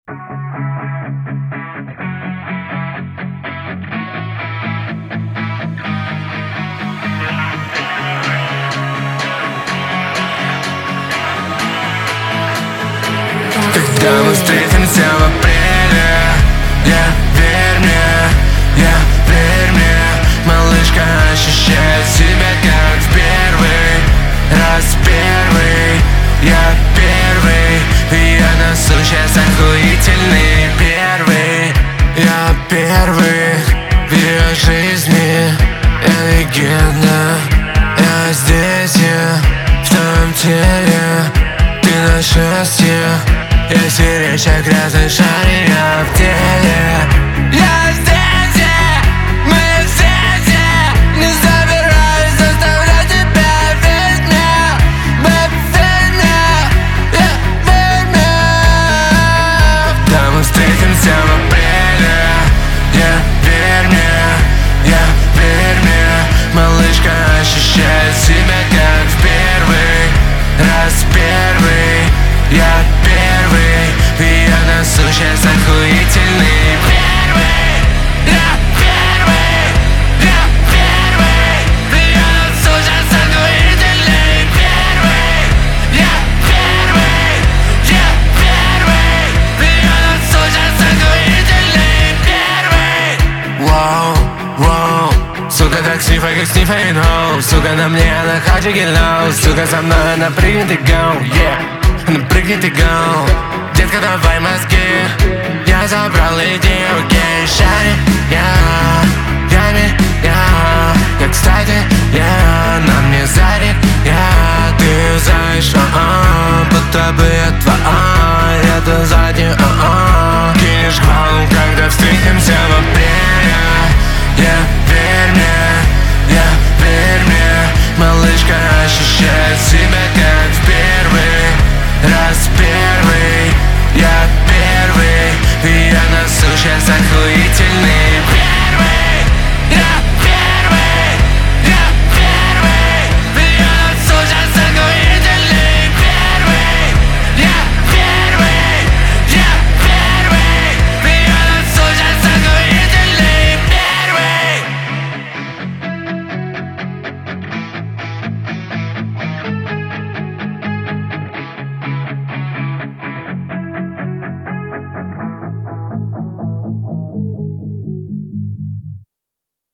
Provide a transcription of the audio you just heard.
Когда мы встретимся в апреле, верь мне, малышка, ощущает себя как в первый раз, я первый, и я несу сейчас охуительный первый. Я первый в ее жизни, я легенда, я здесь, в твоем теле, ты на счастье. Если речь о грязной шаре, я в деле. Я здесь, мы здесь, не собираюсь заставлять тебя верить мне, baby, верь мне, верь мне. Когда мы встретимся в апреле, верь мне, малышка, ощущает себя как в первый раз, я первый, и я несу сейчас охуительный первый. Я первый, и я несу сейчас охуительный первый. Я первый, и я несу сейчас охуительный первый. Воу, сука, как снифай, no. Сука, на мне она хаджики, no. Сука, со мной она прыгнет и go, yeah. Прыгнет и go. Детка, давай мозги, я забрал идею, окей, шари, я, кстати, на мне сзади, ты знаешь, будто бы я твоя, это сзади,